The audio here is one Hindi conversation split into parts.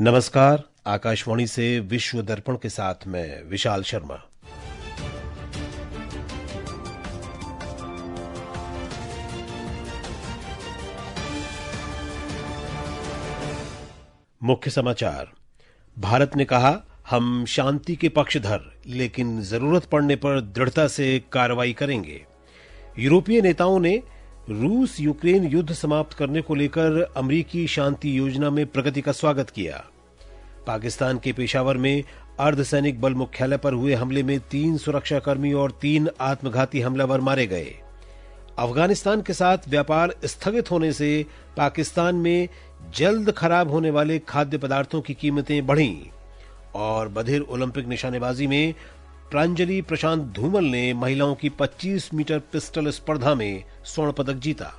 नमस्कार। आकाशवाणी से विश्व दर्पण के साथ मैं विशाल शर्मा। मुख्य समाचार। भारत ने कहा, हम शांति के पक्षधर, लेकिन जरूरत पड़ने पर दृढ़ता से कार्रवाई करेंगे। यूरोपीय नेताओं ने रूस यूक्रेन युद्ध समाप्त करने को लेकर अमेरिकी शांति योजना में प्रगति का स्वागत किया। पाकिस्तान के पेशावर में अर्धसैनिक बल मुख्यालय पर हुए हमले में 3 सुरक्षाकर्मी और 3 आत्मघाती हमलावर मारे गए। अफगानिस्तान के साथ व्यापार स्थगित होने से पाकिस्तान में जल्द खराब होने वाले खाद्य पदार्थों की कीमतें बढ़ीं। और बधिर ओलंपिक निशानेबाजी में प्रांजलि प्रशांत धूमल ने महिलाओं की 25 मीटर पिस्टल स्पर्धा में स्वर्ण पदक जीता।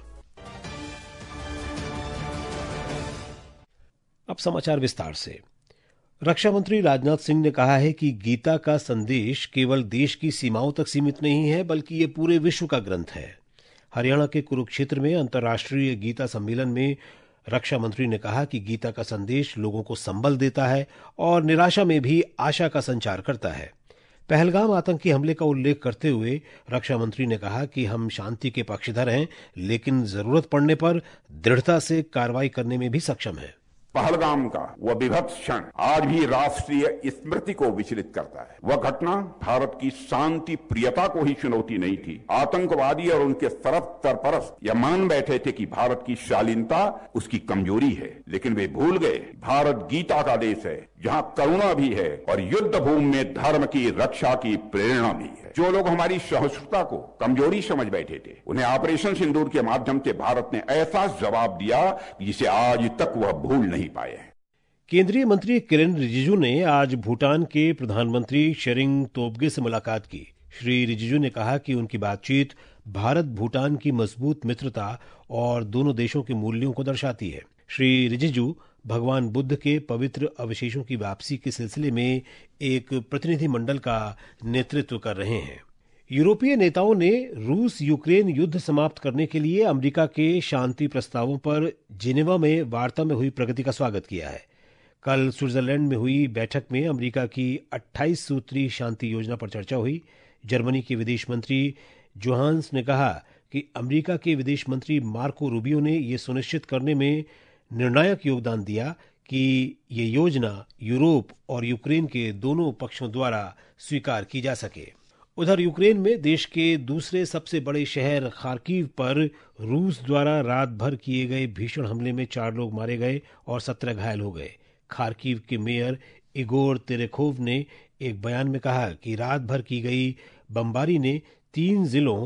अब समाचार विस्तार से। रक्षा मंत्री राजनाथ सिंह ने कहा है कि गीता का संदेश केवल देश की सीमाओं तक सीमित नहीं है, बल्कि ये पूरे विश्व का ग्रंथ है। हरियाणा के कुरुक्षेत्र में अंतर्राष्ट्रीय गीता सम्मेलन में रक्षा मंत्री ने कहा कि गीता का संदेश लोगों को संबल देता है और निराशा में भी आशा का संचार करता है। पहलगाम आतंकी हमले का उल्लेख करते हुए रक्षा मंत्री ने कहा कि हम शांति के पक्षधर हैं, लेकिन जरूरत पड़ने पर दृढ़ता से कार्रवाई करने में भी सक्षम हैं। पहलगाम का वह विभत्स क्षण आज भी राष्ट्रीय स्मृति को विचलित करता है। वह घटना भारत की शांति प्रियता को ही चुनौती नहीं थी। आतंकवादी और उनके सरपरस्त यह मान बैठे थे कि भारत की शालीनता उसकी कमजोरी है, लेकिन वे भूल गए भारत गीता का देश है, जहां करुणा भी है और युद्ध भूमि में धर्म की रक्षा की प्रेरणा भी है। जो लोग हमारी सहिष्णुता को कमजोरी समझ बैठे थे, उन्हें ऑपरेशन सिंदूर के माध्यम से भारत ने ऐसा जवाब दिया जिसे आज तक वह भूल नहीं पाए हैं। केंद्रीय मंत्री किरेन रिजिजू ने आज भूटान के प्रधानमंत्री शेरिंग तोब्गे से मुलाकात की। श्री रिजिजू ने कहा कि उनकी बातचीत भारत भूटान की मजबूत मित्रता और दोनों देशों के मूल्यों को दर्शाती है। श्री रिजिजू भगवान बुद्ध के पवित्र अवशेषों की वापसी के सिलसिले में एक प्रतिनिधिमंडल का नेतृत्व कर रहे हैं। यूरोपीय नेताओं ने रूस यूक्रेन युद्ध समाप्त करने के लिए अमेरिका के शांति प्रस्तावों पर जिनेवा में वार्ता में हुई प्रगति का स्वागत किया है। कल स्विट्जरलैंड में हुई बैठक में अमेरिका की 28 सूत्री शांति योजना पर चर्चा हुई। जर्मनी के विदेश मंत्री जोहान्स ने कहा कि अमेरिका के विदेश मंत्री मार्को रूबियो ने यह सुनिश्चित करने में निर्णायक योगदान दिया कि ये योजना यूरोप और यूक्रेन के दोनों पक्षों द्वारा स्वीकार की जा सके। उधर यूक्रेन में देश के दूसरे सबसे बड़े शहर खार्किव पर रूस द्वारा रात भर किए गए भीषण हमले में 4 लोग मारे गए और 17 घायल हो गए। खार्किव के मेयर इगोर तेरेखोव ने एक बयान में कहा कि रात भर की गई बमबारी ने 3 जिलों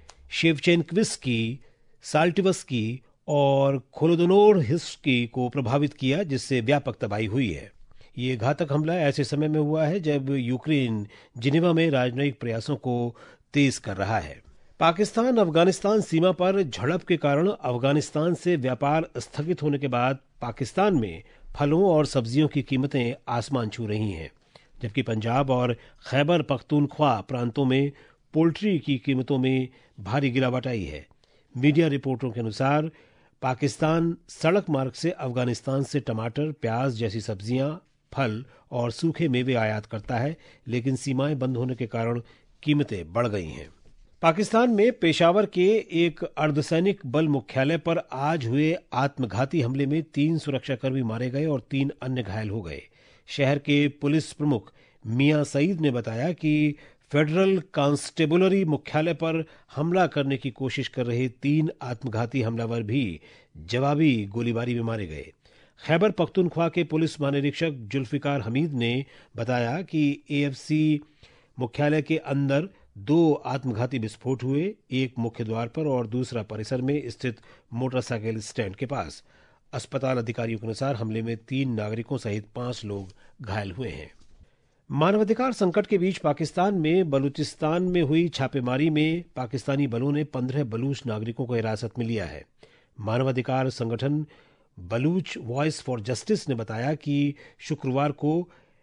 शेवचेंकविस्की, साल्टिवस्की और खोलोदोनोर-हिस्की को प्रभावित किया, जिससे व्यापक तबाही हुई है। ये घातक हमला ऐसे समय में हुआ है जब यूक्रेन जिनेवा में राजनयिक प्रयासों को तेज कर रहा है। पाकिस्तान अफगानिस्तान सीमा पर झड़प के कारण अफगानिस्तान से व्यापार स्थगित होने के बाद पाकिस्तान में फलों और सब्जियों की कीमतें आसमान छू रही हैं, जबकि पंजाब और खैबर पख्तूनख्वा प्रांतों में पोल्ट्री की कीमतों में भारी गिरावट आई है। मीडिया रिपोर्टों के अनुसार पाकिस्तान सड़क मार्ग से अफगानिस्तान से टमाटर, प्याज जैसी सब्जियां, फल और सूखे मेवे आयात करता है, लेकिन सीमाएं बंद होने के कारण कीमतें बढ़ गई हैं। पाकिस्तान में पेशावर के एक अर्धसैनिक बल मुख्यालय पर आज हुए आत्मघाती हमले में 3 सुरक्षाकर्मी मारे गए और 3 अन्य घायल हो गए। शहर के पुलिस प्रमुख मियां सईद ने बताया कि फेडरल कांस्टेबुलरी मुख्यालय पर हमला करने की कोशिश कर रहे 3 आत्मघाती हमलावर भी जवाबी गोलीबारी में मारे गए। खैबर पख्तूनख्वा के पुलिस महानिरीक्षक जुल्फिकार हमीद ने बताया कि एएफसी मुख्यालय के अंदर 2 आत्मघाती विस्फोट हुए, एक मुख्य द्वार पर और दूसरा परिसर में स्थित मोटरसाइकिल स्टैंड के पास। अस्पताल अधिकारियों के अनुसार हमले में 3 नागरिकों सहित 5 लोग घायल हुए हैं। मानवाधिकार संकट के बीच पाकिस्तान में बलूचिस्तान में हुई छापेमारी में पाकिस्तानी बलों ने 15 बलूच नागरिकों को हिरासत में लिया है। मानवाधिकार संगठन बलूच वॉइस फॉर जस्टिस ने बताया कि शुक्रवार को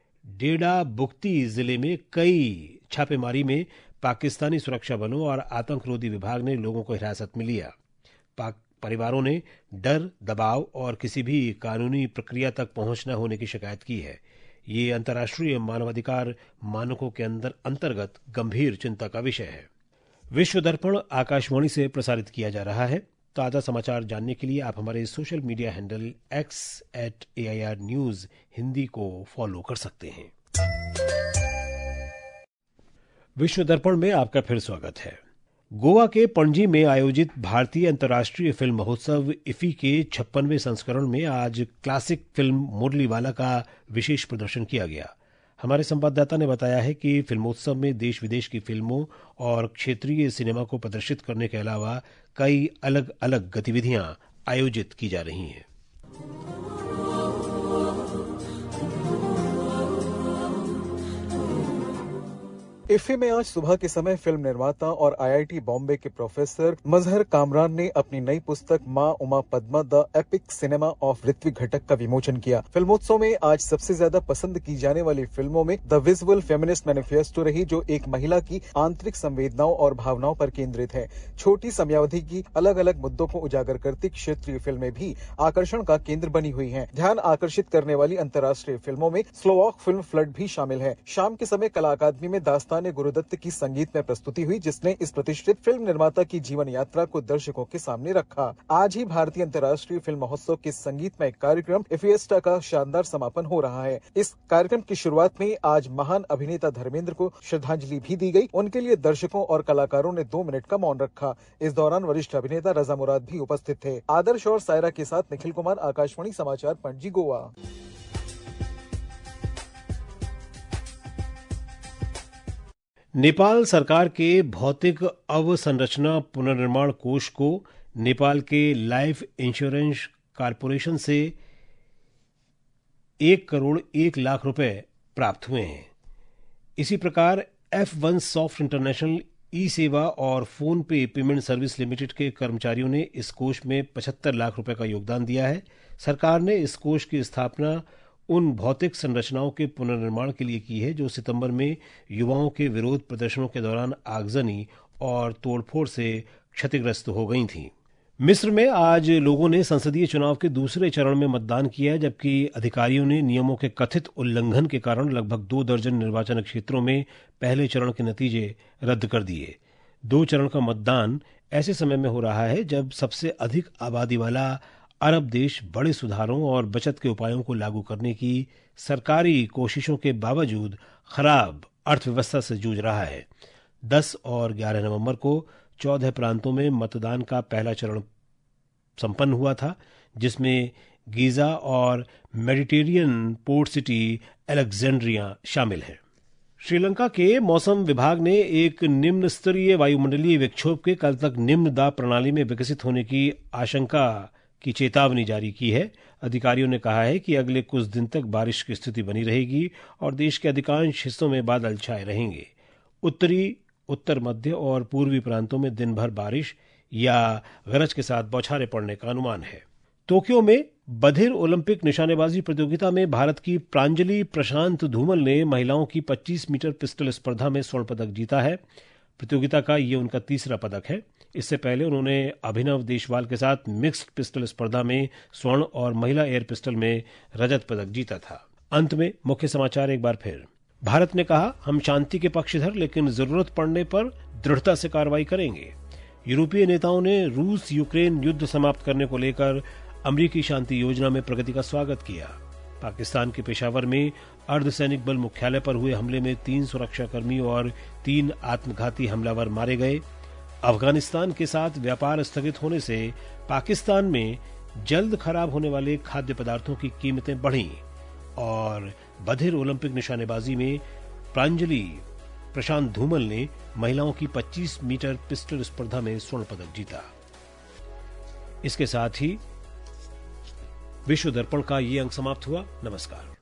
डेडा बुख्ती जिले में कई छापेमारी में पाकिस्तानी सुरक्षा बलों और आतंकरोधी विभाग ने लोगों को हिरासत में लिया। परिवारों ने डर, दबाव और किसी भी कानूनी प्रक्रिया तक पहुंच न होने की शिकायत की है। ये अंतर्राष्ट्रीय मानवाधिकार मानकों के अंतर्गत गंभीर चिंता का विषय है। विश्व दर्पण आकाशवाणी से प्रसारित किया जा रहा है। ताज़ा समाचार जानने के लिए आप हमारे social media handle x@AIR News Hindi को फॉलो कर सकते हैं। विश्व दर्पण में आपका फिर स्वागत है। गोवा के पणजी में आयोजित भारतीय अंतर्राष्ट्रीय फिल्म महोत्सव इफी के 56वें संस्करण में आज क्लासिक फिल्म मुरलीवाला का विशेष प्रदर्शन किया गया। हमारे संवाददाता ने बताया है कि फिल्मोत्सव में देश विदेश की फिल्मों और क्षेत्रीय सिनेमा को प्रदर्शित करने के अलावा कई अलग अलग गतिविधियां आयोजित की जा रही हैं। इफ्फी में आज सुबह के समय फिल्म निर्माता और IIT बॉम्बे के प्रोफेसर मजहर कामरान ने अपनी नई पुस्तक माँ Uma Padma the epic cinema of Ritwik Ghatak का विमोचन किया। फिल्मोत्सव में आज सबसे ज्यादा पसंद की जाने वाली फिल्मों में द विजुअल फेमिनिस्ट मैनिफेस्टो रही, जो एक महिला की आंतरिक संवेदनाओं और भावनाओं पर केंद्रित है। छोटी समयावधि की अलग अलग मुद्दों को उजागर करती क्षेत्रीय फिल्में भी आकर्षण का केंद्र बनी हुई हैं। ध्यान आकर्षित करने वाली अंतर्राष्ट्रीय फिल्मों में स्लोवाक फिल्म फ्लड भी शामिल है। शाम के समय कला अकादमी में दास्तान गुरुदत्त की संगीत में प्रस्तुति हुई, जिसने इस प्रतिष्ठित फिल्म निर्माता की जीवन यात्रा को दर्शकों के सामने रखा। आज ही भारतीय अंतर्राष्ट्रीय फिल्म महोत्सव के संगीतमय कार्यक्रम इफिएस्टा का शानदार समापन हो रहा है। इस कार्यक्रम की शुरुआत में आज महान अभिनेता धर्मेंद्र को श्रद्धांजलि भी दी गई। उनके लिए दर्शकों और कलाकारों ने 2 मिनट का मौन रखा। इस दौरान वरिष्ठ अभिनेता रजा मुराद भी उपस्थित थे। आदर्श और सायरा के साथ निखिल कुमार, आकाशवाणी समाचार, पणजी, गोवा। नेपाल सरकार के भौतिक अवसंरचना पुनर्निर्माण कोष को नेपाल के लाइफ इंश्योरेंस कॉर्पोरेशन से 1 करोड़ 1 लाख रुपए प्राप्त हुए हैं। इसी प्रकार F1 सॉफ्ट इंटरनेशनल ई सेवा और फोन पे पेमेंट सर्विस लिमिटेड के कर्मचारियों ने इस कोष में 75 लाख रुपए का योगदान दिया है। सरकार ने इस कोष की स्थापना उन भौतिक संरचनाओं के पुनर्निर्माण के लिए की है जो सितंबर में युवाओं के विरोध प्रदर्शनों के दौरान आगजनी और तोड़फोड़ से क्षतिग्रस्त हो गई थीं। मिस्र में आज लोगों ने संसदीय चुनाव के दूसरे चरण में मतदान किया, जबकि अधिकारियों ने नियमों के कथित उल्लंघन के कारण लगभग 2 दर्जन निर्वाचन क्षेत्रों में पहले चरण के नतीजे रद्द कर दिए। 2 चरण का मतदान ऐसे समय में हो रहा है जब सबसे अधिक आबादी वाला अरब देश बड़े सुधारों और बचत के उपायों को लागू करने की सरकारी कोशिशों के बावजूद खराब अर्थव्यवस्था से जूझ रहा है। 10 और 11 नवंबर को 14 प्रांतों में मतदान का पहला चरण संपन्न हुआ था, जिसमें गीजा और मेडिटेरियन पोर्ट सिटी अलेक्जेंड्रिया शामिल है। श्रीलंका के मौसम विभाग ने एक निम्न स्तरीय वायुमंडलीय विक्षोभ के कल तक निम्न दाब प्रणाली में विकसित होने की आशंका की चेतावनी जारी की है। अधिकारियों ने कहा है कि अगले कुछ दिन तक बारिश की स्थिति बनी रहेगी और देश के अधिकांश हिस्सों में बादल छाए रहेंगे। उत्तरी, उत्तर मध्य और पूर्वी प्रांतों में दिन भर बारिश या गरज के साथ बौछारें पड़ने का अनुमान है। टोक्यो में बधिर ओलंपिक निशानेबाजी प्रतियोगिता में भारत की प्रांजलि प्रशांत धूमल ने महिलाओं की 25 मीटर पिस्टल स्पर्धा में स्वर्ण पदक जीता है। प्रतियोगिता का ये उनका तीसरा पदक है। इससे पहले उन्होंने अभिनव देशवाल के साथ मिक्स्ड पिस्टल स्पर्धा में स्वर्ण और महिला एयर पिस्टल में रजत पदक जीता था। अंत में मुख्य समाचार एक बार फिर। भारत ने कहा, हम शांति के पक्षधर, लेकिन जरूरत पड़ने पर दृढ़ता से कार्रवाई करेंगे। यूरोपीय नेताओं ने रूस यूक्रेन युद्ध समाप्त करने को लेकर अमेरिकी शांति योजना में प्रगति का स्वागत किया। पाकिस्तान के पेशावर में अर्धसैनिक बल मुख्यालय पर हुए हमले में 3 सुरक्षाकर्मी और 3 आत्मघाती हमलावर मारे गए। अफगानिस्तान के साथ व्यापार स्थगित होने से पाकिस्तान में जल्द खराब होने वाले खाद्य पदार्थों की कीमतें बढ़ीं और बधिर ओलंपिक निशानेबाजी में प्रांजलि प्रशांत धूमल ने महिलाओं की 25 मीटर पिस्टल स्पर्धा में स्वर्ण पदक जीता। इसके साथ ही विश्व दर्पण का ये अंक समाप्त हुआ। नमस्कार।